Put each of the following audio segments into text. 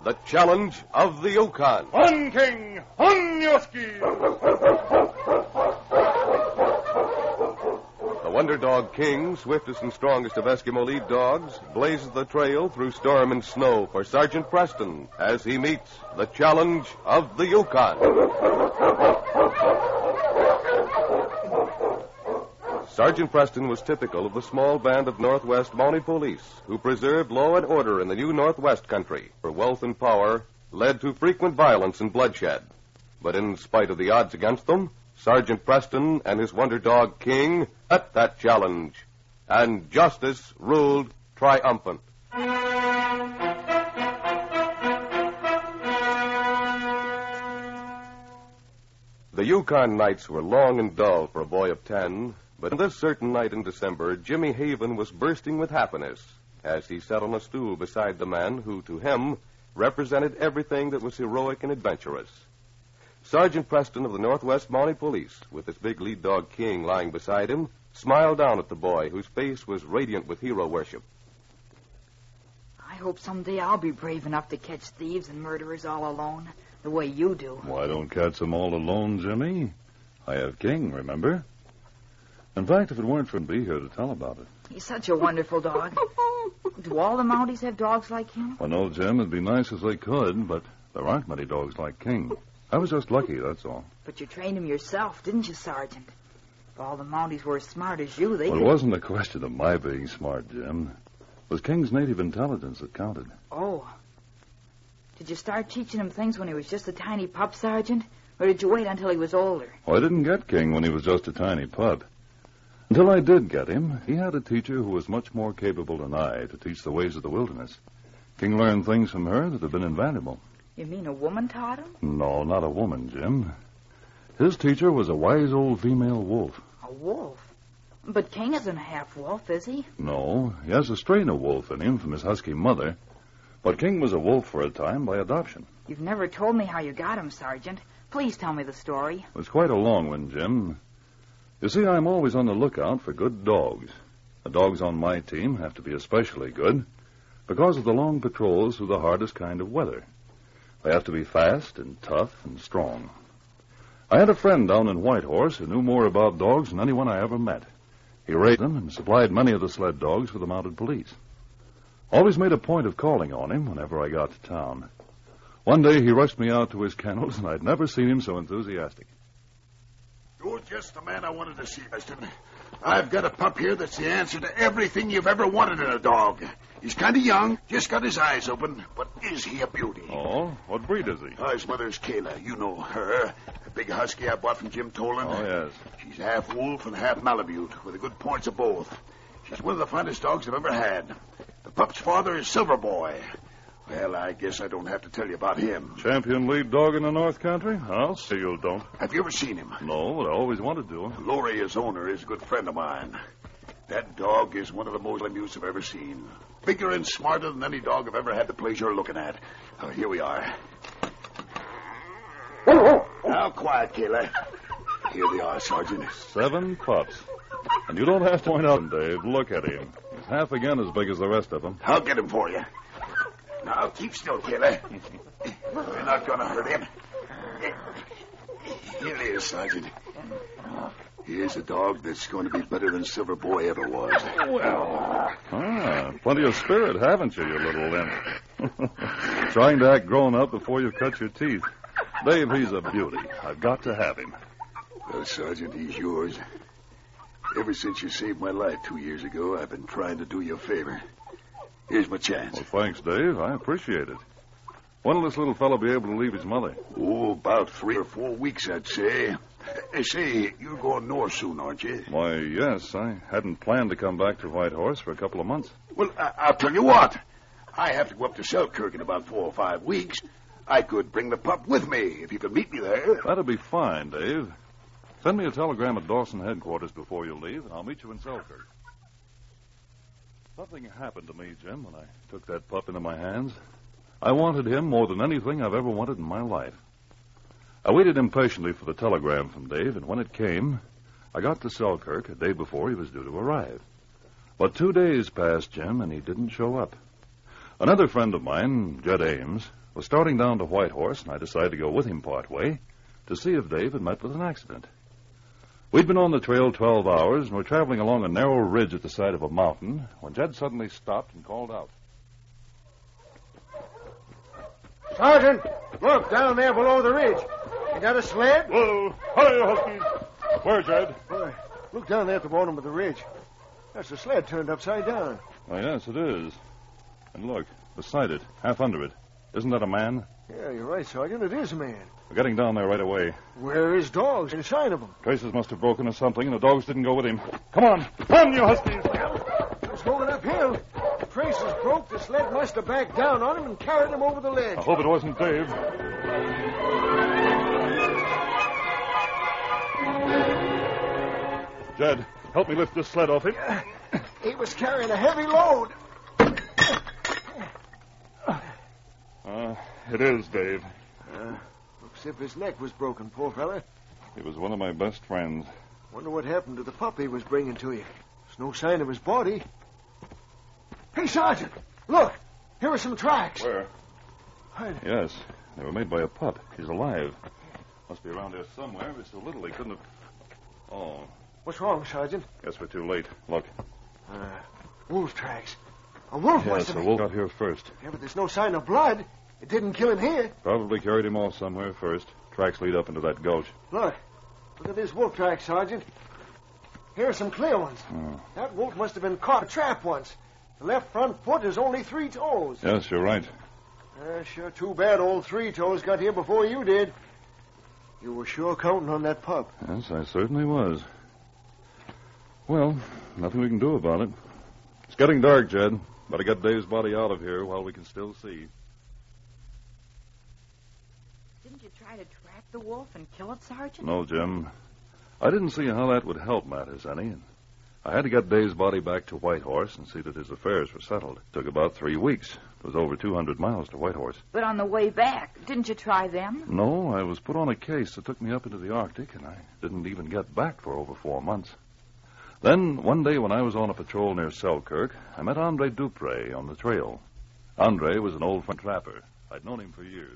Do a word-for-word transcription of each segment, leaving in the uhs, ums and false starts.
The Challenge of the Yukon. On, King! On, Yoski! The Wonder Dog King, swiftest and strongest of Eskimo lead dogs, blazes the trail through storm and snow for Sergeant Preston as he meets the Challenge of the Yukon. Sergeant Preston was typical of the small band of Northwest Mounted Police who preserved law and order in the new Northwest country, where wealth and power led to frequent violence and bloodshed. But in spite of the odds against them, Sergeant Preston and his Wonder Dog King met that challenge, and justice ruled triumphant. The Yukon nights were long and dull for a boy of ten, but on this certain night in December, Jimmy Haven was bursting with happiness as he sat on a stool beside the man who, to him, represented everything that was heroic and adventurous. Sergeant Preston of the Northwest Mounted Police, with his big lead dog King lying beside him, smiled down at the boy whose face was radiant with hero worship. I hope someday I'll be brave enough to catch thieves and murderers all alone, the way you do. Why don't catch them all alone, Jimmy? I have King, remember? In fact, if it weren't for him, be here to tell about it. He's such a wonderful dog. Do all the Mounties have dogs like him? Well, no, Jim, it'd be nice if they could, but there aren't many dogs like King. I was just lucky, that's all. But you trained him yourself, didn't you, Sergeant? If all the Mounties were as smart as you, they Well, could... it wasn't a question of my being smart, Jim. It was King's native intelligence that counted. Oh. Did you start teaching him things when he was just a tiny pup, Sergeant? Or did you wait until he was older? Well, I didn't get King when he was just a tiny pup. Until I did get him, he had a teacher who was much more capable than I to teach the ways of the wilderness. King learned things from her that have been invaluable. You mean a woman taught him? No, not a woman, Jim. His teacher was a wise old female wolf. A wolf? But King isn't half wolf, is he? No, he has a strain of wolf in him from his husky mother. But King was a wolf for a time by adoption. You've never told me how you got him, Sergeant. Please tell me the story. It was quite a long one, Jim. You see, I'm always on the lookout for good dogs. The dogs on my team have to be especially good because of the long patrols through the hardest kind of weather. They have to be fast and tough and strong. I had a friend down in Whitehorse who knew more about dogs than anyone I ever met. He raised them and supplied many of the sled dogs for the mounted police. Always made a point of calling on him whenever I got to town. One day he rushed me out to his kennels, and I'd never seen him so enthusiastic. You're just the man I wanted to see, Preston. I've got a pup here that's the answer to everything you've ever wanted in a dog. He's kind of young, just got his eyes open, but is he a beauty? Oh, what breed is he? Oh, his mother's Kayla. You know her. The big husky I bought from Jim Tolan. Oh, yes. She's half wolf and half Malamute, with the good points of both. She's one of the finest dogs I've ever had. The pup's father is Silver Boy. Well, I guess I don't have to tell you about him. Champion lead dog in the North Country? I'll say you don't. Have you ever seen him? No, but I always wanted to. Lori, his owner, is a good friend of mine. That dog is one of the most Malamutes I've ever seen. Bigger and smarter than any dog I've ever had the pleasure of looking at. Oh, here we are. Now, quiet, Kayla. Here they are, Sergeant. Seven pups. And you don't have to point out, Dave. Look at him. He's half again as big as the rest of them. I'll get him for you. Now, keep still, Kayla. We're not going to hurt him. Here he is, Sergeant. Here's a dog that's going to be better than Silver Boy ever was. Well. Ah, plenty of spirit, haven't you, you little imp? Trying to act grown up before you've cut your teeth. Dave, he's a beauty. I've got to have him. Well, Sergeant, he's yours. Ever since you saved my life two years ago, I've been trying to do you a favor. Here's my chance. Well, thanks, Dave. I appreciate it. When will this little fellow be able to leave his mother? Oh, about three or four weeks, I'd say. Hey, say, you're going north soon, aren't you? Why, yes. I hadn't planned to come back to Whitehorse for a couple of months. Well, I- I'll tell you what. I have to go up to Selkirk in about four or five weeks. I could bring the pup with me if you could meet me there. That'd be fine, Dave. Send me a telegram at Dawson headquarters before you leave, and I'll meet you in Selkirk. Something happened to me, Jim, when I took that pup into my hands. I wanted him more than anything I've ever wanted in my life. I waited impatiently for the telegram from Dave, and when it came, I got to Selkirk a day before he was due to arrive. But two days passed, Jim, and he didn't show up. Another friend of mine, Jed Ames, was starting down to Whitehorse, and I decided to go with him part way to see if Dave had met with an accident. We'd been on the trail twelve hours, and were traveling along a narrow ridge at the side of a mountain when Jed suddenly stopped and called out. Sergeant, look, down there below the ridge. You got a sled? Whoa. Hi, Huskies. Where, Jed? Boy, look down there at the bottom of the ridge. That's the sled turned upside down. Oh, yes, it is. And look, beside it, half under it. Isn't that a man? Yeah, you're right, Sergeant. It is a man. We're getting down there right away. Where are his dogs? Any sign of them? Traces must have broken or something, and the dogs didn't go with him. Come on. Run, you Huskies. It's going uphill. The traces broke. The sled must have backed down on him and carried him over the ledge. I hope it wasn't Dave. Jed, help me lift this sled off him. He was carrying a heavy load. Uh, it is Dave. Uh, looks as if his neck was broken, poor fella. He was one of my best friends. Wonder what happened to the pup he was bringing to you. There's no sign of his body. Hey, Sergeant, look. Here are some tracks. Where? Hide. Yes, they were made by a pup. He's alive. Must be around here somewhere. He's so little he couldn't have... Oh, What's wrong, Sergeant? guess we're too late. Look. Uh, wolf tracks. A wolf Yes, must have the been... wolf got here first. Yeah, but there's no sign of blood. It didn't kill him here. Probably carried him off somewhere first. Tracks lead up into that gulch. Look. Look at this wolf track, Sergeant. Here are some clear ones. Oh. That wolf must have been caught in a trap once. The left front foot is only three toes. Yes, you're right. Uh, sure too bad old Three Toes got here before you did. You were sure counting on that pup. Yes, I certainly was. Well, nothing we can do about it. It's getting dark, Jed. Better get Dave's body out of here while we can still see. Didn't you try to track the wolf and kill it, Sergeant? No, Jim. I didn't see how that would help matters any. And I had to get Dave's body back to Whitehorse and see that his affairs were settled. It took about three weeks. It was over two hundred miles to Whitehorse. But on the way back, didn't you try them? No, I was put on a case that took me up into the Arctic, and I didn't even get back for over four months. Then, one day when I was on a patrol near Selkirk, I met Andre Dupre on the trail. Andre was an old friend trapper. I'd known him for years.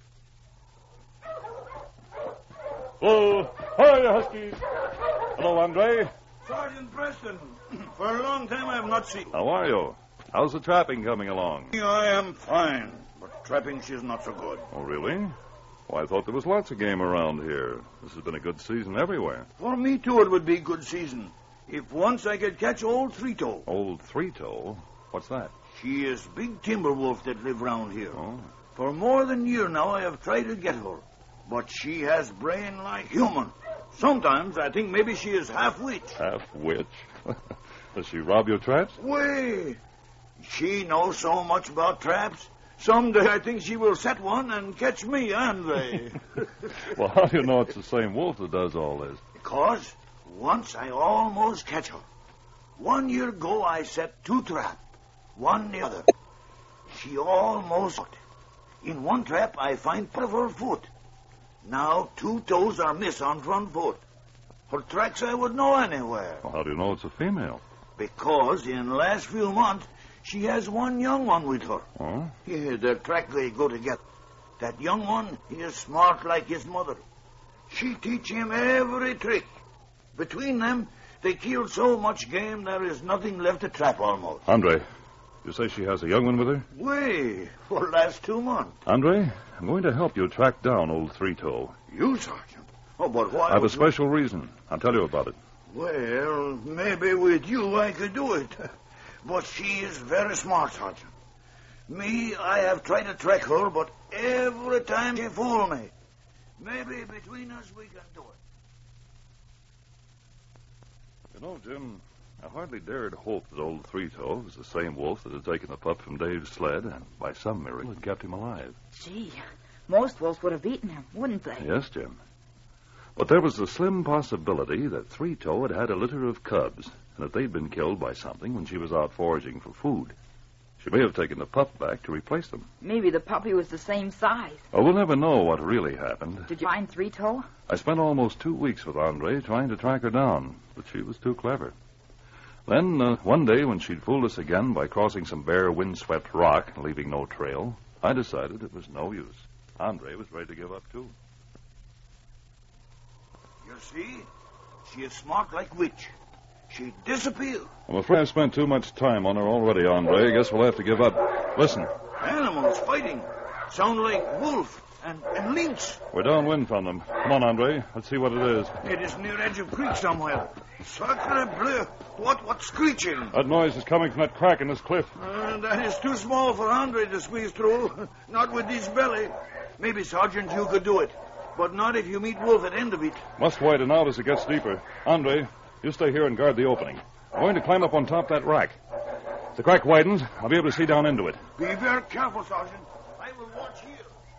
Whoa. Hi, Huskies. Hello, Andre. Sergeant Preston, for a long time I have not seen you. How are you? How's the trapping coming along? I am fine, but trapping she's not so good. Oh, really? Well, I thought there was lots of game around here. This has been a good season everywhere. For me, too, it would be good season. If once I could catch old Three-Toe. Old Three-Toe? What's that? She is big timber wolf that live round here. Oh. For more than a year now, I have tried to get her. But she has brain like human. Sometimes I think maybe she is half witch. Half witch? Does she rob your traps? Way. She knows so much about traps. Someday I think she will set one and catch me, Andre. Well, how do you know it's the same wolf that does all this? Because once I almost catch her. One year ago I set two traps, one the other. She almost got. In one trap I find part of her foot. Now two toes are missed on front foot. Her tracks I would know anywhere. Well, how do you know it's a female? Because in the last few months she has one young one with her. Oh? Yeah, their track they go together. That young one, he is smart like his mother. She teach him every trick. Between them, they kill so much game there is nothing left to trap almost. Andre, you say she has a young one with her? Way, for the last two months. Andre, I'm going to help you track down old Three-Toe. You, Sergeant? Oh, but why? I have a would special reason. I'll tell you about it. you... Well, maybe with you I could do it. But she is very smart, Sergeant. Me, I have tried to track her, but every time she fool me. Maybe between us we can do it. You know, Jim, I hardly dared hope that old Three-Toe was the same wolf that had taken the pup from Dave's sled and, by some miracle, had kept him alive. Gee, most wolves would have eaten him, wouldn't they? Yes, Jim. But there was the slim possibility that Three-Toe had had a litter of cubs and that they'd been killed by something when she was out foraging for food. She may have taken the pup back to replace them. Maybe the puppy was the same size. Oh, we'll never know what really happened. Did you find Three-Toe? I spent almost two weeks with Andre trying to track her down, but she was too clever. Then, uh, one day, when she'd fooled us again by crossing some bare, windswept rock, leaving no trail, I decided it was no use. Andre was ready to give up, too. You see? She is smart like witch. She disappeared. I'm afraid I've spent too much time on her already, Andre. I guess we'll have to give up. Listen. Animals fighting. Sound like wolf and, and lynx. We're downwind from them. Come on, Andre. Let's see what it is. It is near edge of creek somewhere. Sacre bleu. What, what's screeching? That noise is coming from that crack in this cliff. Uh, that is too small for Andre to squeeze through. Not with his belly. Maybe, Sergeant, you could do it. But not if you meet Wolf at the end of it. Must widen out as it gets deeper. Andre, you stay here and guard the opening. I'm going to climb up on top that rack. If the crack widens, I'll be able to see down into it. Be very careful, Sergeant. I will watch here.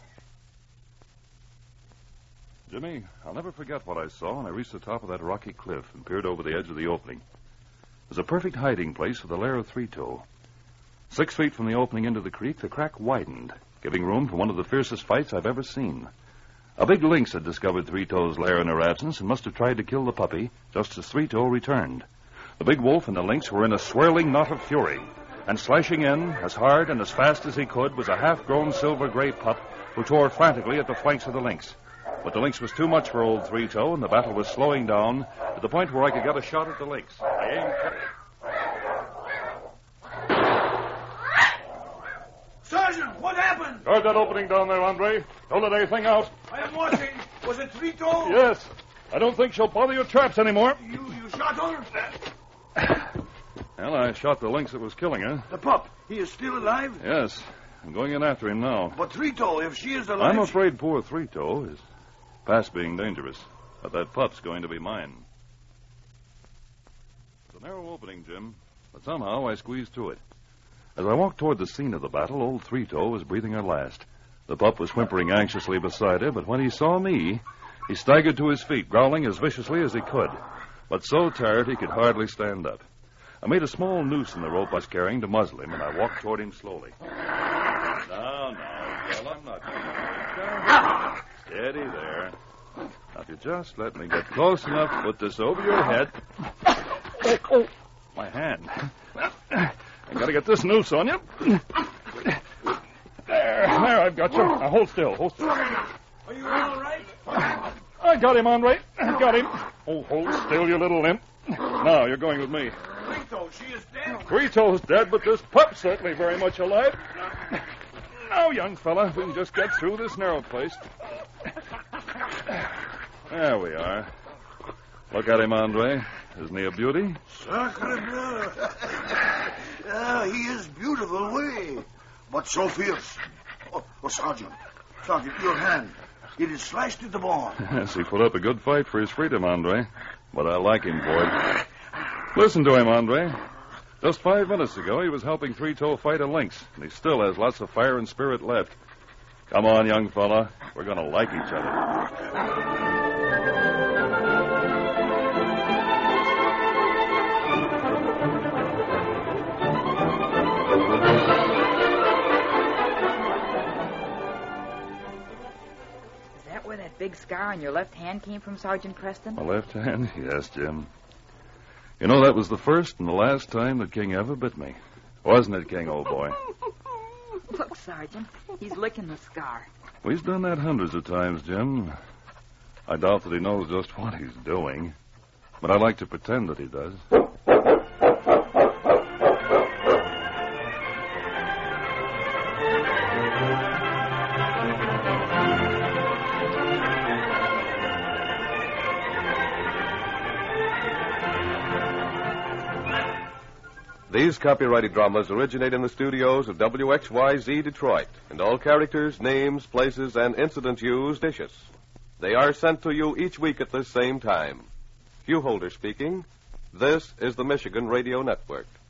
Jimmy, I'll never forget what I saw when I reached the top of that rocky cliff and peered over the edge of the opening. It was a perfect hiding place for the lair of Three-Toe. Six feet from the opening into the creek, the crack widened, giving room for one of the fiercest fights I've ever seen. A big lynx had discovered Three-Toe's lair in her absence and must have tried to kill the puppy just as Three-Toe returned. The big wolf and the lynx were in a swirling knot of fury, and slashing in as hard and as fast as he could was a half-grown silver-gray pup who tore frantically at the flanks of the lynx. But the lynx was too much for old Three-Toe, and the battle was slowing down to the point where I could get a shot at the lynx. I aimed Sergeant, what happened? Guard that opening down there, Andre. Don't let anything out. I am watching. Was it Three-Toe? Yes. I don't think she'll bother your traps anymore. You, you shot her? Well, I shot the lynx that was killing her. The pup, he is still alive? Yes. I'm going in after him now. But Three-Toe, if she is alive... I'm afraid poor Three-Toe is past being dangerous. But that pup's going to be mine. It's a narrow opening, Jim. But somehow I squeezed through it. As I walked toward the scene of the battle, old Three-Toe was breathing her last. The pup was whimpering anxiously beside her, but when he saw me, he staggered to his feet, growling as viciously as he could, but so tired he could hardly stand up. I made a small noose in the rope I was carrying to muzzle him, and I walked toward him slowly. Now, now, well, I'm not going to... Steady there. Now, if you just let me get close enough to put this over your head... Oh, oh, my hand. I gotta get this noose on you. There, there, I've got you. Now, hold still, hold still. Are you all right? I got him, Andre. I got him. Oh, hold still, you little imp. Now, you're going with me. Three-Toe, she is dead. Three-Toe's dead, but this pup's certainly very much alive. Now, young fella, we can just get through this narrow place. There we are. Look at him, Andre. Isn't he a beauty? Sacre bleu. Ah, he is beautiful, way. But so fierce. Oh, oh, Sergeant. Sergeant, your hand. It is slashed at the bone. Yes, he put up a good fight for his freedom, Andre. But I like him for it. Listen to him, Andre. Just five minutes ago, he was helping Three-Toe fight a lynx, and he still has lots of fire and spirit left. Come on, young fella. We're going to like each other. That big scar on your left hand came from, Sergeant Preston? My left hand? Yes, Jim. You know, that was the first and the last time that King ever bit me. Wasn't it, King, old boy? Look, Sergeant. He's licking the scar. We've done that hundreds of times, Jim. I doubt that he knows just what he's doing. But I like to pretend that he does. These copyrighted dramas originate in the studios of W X Y Z Detroit, and all characters, names, places, and incidents used fictitious. They are sent to you each week at this same time. Hugh Holder speaking. This is the Michigan Radio Network.